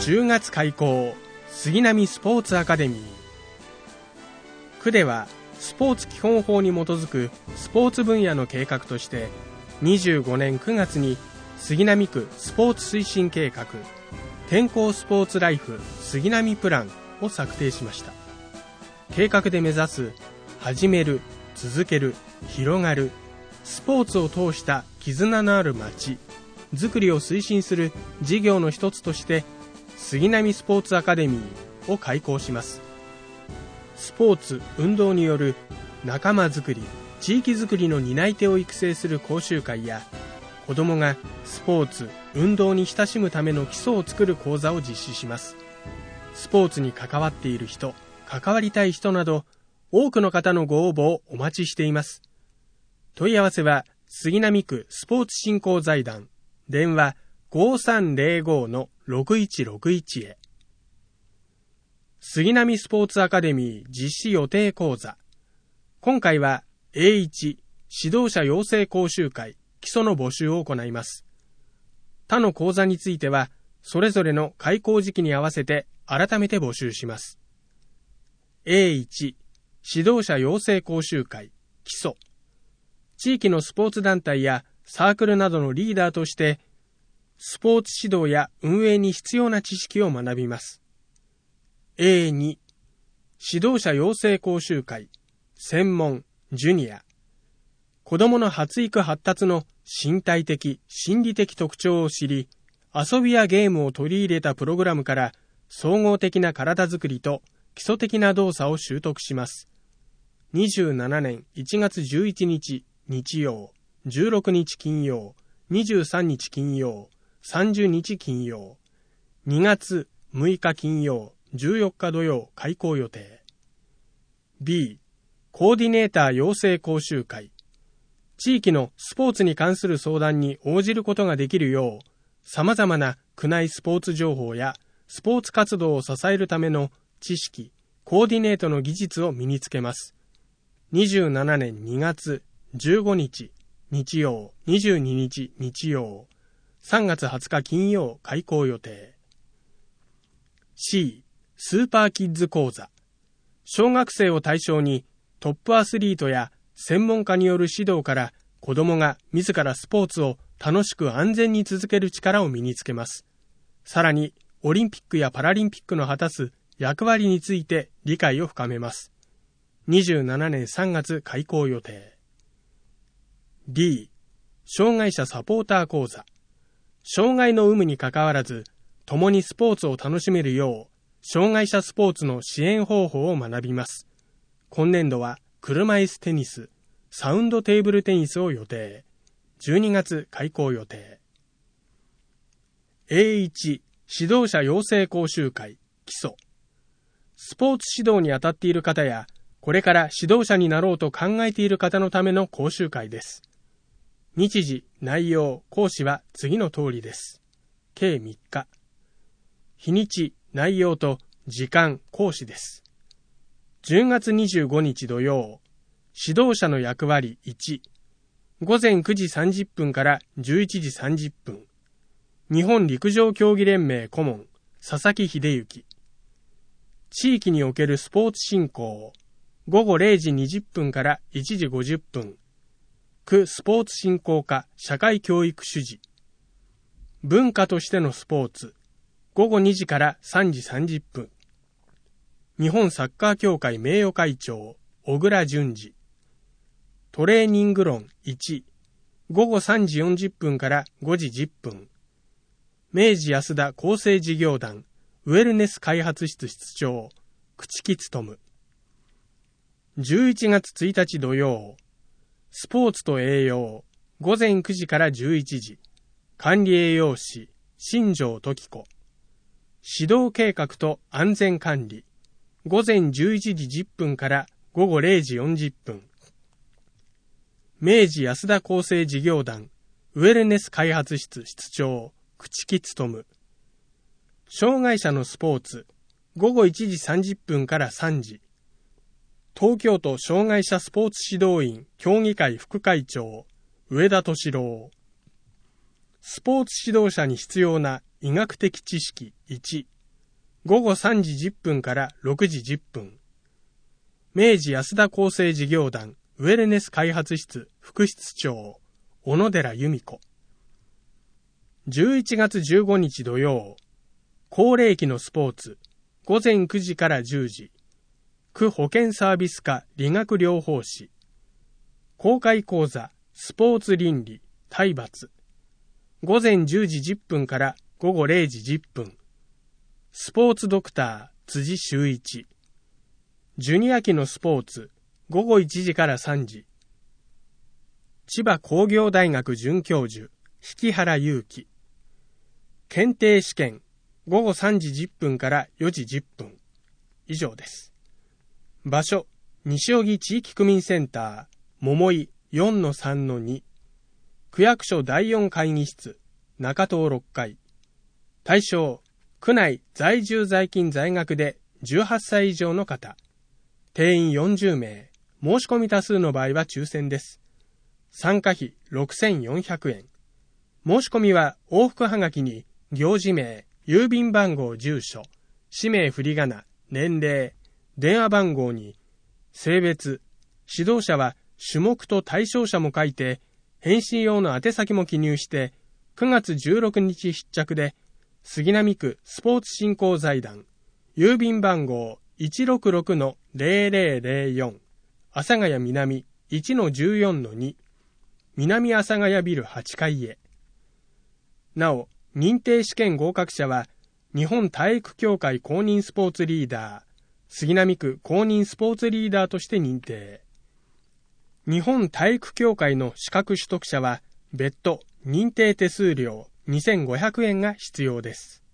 10月開校杉並スポーツアカデミー。区ではスポーツ基本法に基づくスポーツ分野の計画として25年9月に杉並区スポーツ推進計画健康スポーツライフ杉並プランを策定しました。計画で目指す始める、続ける、広がるスポーツを通した絆のある街づくりを推進する事業の一つとして杉並スポーツアカデミーを開校します。スポーツ・運動による仲間づくり、地域づくりの担い手を育成する講習会や子どもがスポーツ・運動に親しむための基礎を作る講座を実施します。スポーツに関わっている人、関わりたい人など多くの方のご応募をお待ちしています。問い合わせは杉並区スポーツ振興財団電話 5305-6161 へ。杉並スポーツアカデミー実施予定講座。今回は A1 指導者養成講習会基礎の募集を行います。他の講座についてはそれぞれの開講時期に合わせて改めて募集します。A1 指導者養成講習会基礎。地域のスポーツ団体やサークルなどのリーダーとしてスポーツ指導や運営に必要な知識を学びます。A2 指導者養成講習会専門ジュニア。子どもの発育発達の身体的心理的特徴を知り、遊びやゲームを取り入れたプログラムから総合的な体づくりと基礎的な動作を習得します。27年1月11日日曜、16日金曜、23日金曜、30日金曜、2月6日金曜、14日土曜開講予定。 B コーディネーター養成講習会。地域のスポーツに関する相談に応じることができるよう様々な区内スポーツ情報やスポーツ活動を支えるための知識、コーディネートの技術を身につけます。27年2月15日日曜、22日日曜、3月20日金曜開講予定。 C スーパーキッズ講座。小学生を対象にトップアスリートや専門家による指導から子どもが自らスポーツを楽しく安全に続ける力を身につけます。さらにオリンピックやパラリンピックの果たす役割について理解を深めます。27年3月開講予定。D 障害者サポーター講座。障害の有無にかかわらず共にスポーツを楽しめるよう障害者スポーツの支援方法を学びます。今年度は車椅子テニス、サウンドテーブルテニスを予定。12月開講予定。 A1 指導者養成講習会基礎。スポーツ指導に当たっている方やこれから指導者になろうと考えている方のための講習会です。日時、内容、講師は次の通りです。計3日。日にち、内容と時間、講師です。10月25日土曜、指導者の役割1、午前9時30分から11時30分、日本陸上競技連盟顧問、佐々木秀幸。地域におけるスポーツ振興、午後0時20分から1時50分、区スポーツ振興課社会教育主事。文化としてのスポーツ、午後2時から3時30分。日本サッカー協会名誉会長、小倉淳二。トレーニング論1、午後3時40分から5時10分。明治安田厚生事業団、ウェルネス開発室室長、朽木勉。11月1日土曜、スポーツと栄養、午前9時から11時。管理栄養士、新庄時子。指導計画と安全管理、午前11時10分から午後0時40分。明治安田厚生事業団、ウェルネス開発室室長、朽木勉。障害者のスポーツ、午後1時30分から3時。東京都障害者スポーツ指導員協議会副会長、上田敏郎。スポーツ指導者に必要な医学的知識1、 午後3時10分から6時10分。明治安田厚生事業団ウェルネス開発室副室長、小野寺由美子。11月15日土曜、高齢期のスポーツ、午前9時から10時。区保健サービス課理学療法士。公開講座、スポーツ倫理、体罰。午前10時10分から午後0時10分。スポーツドクター、辻修一。ジュニア期のスポーツ、午後1時から3時。千葉工業大学准教授、引原祐希。検定試験、午後3時10分から4時10分。以上です。場所、西荻地域区民センター、桃井 4-3-2。区役所第4会議室、中棟6階。対象、区内在住在勤在学で18歳以上の方。定員40名。申し込み多数の場合は抽選です。参加費6400円。申し込みは往復はがきに行事名、郵便番号、住所、氏名振り仮名、年齢、電話番号に、性別、指導者は種目と対象者も書いて、返信用の宛先も記入して、9月16日必着で、杉並区スポーツ振興財団、郵便番号 166-0004、阿佐ヶ谷南 1-14-2、南阿佐ヶ谷ビル8階へ。なお、認定試験合格者は、日本体育協会公認スポーツリーダー、杉並区公認スポーツリーダーとして認定。日本体育協会の資格取得者は別途認定手数料2500円が必要です。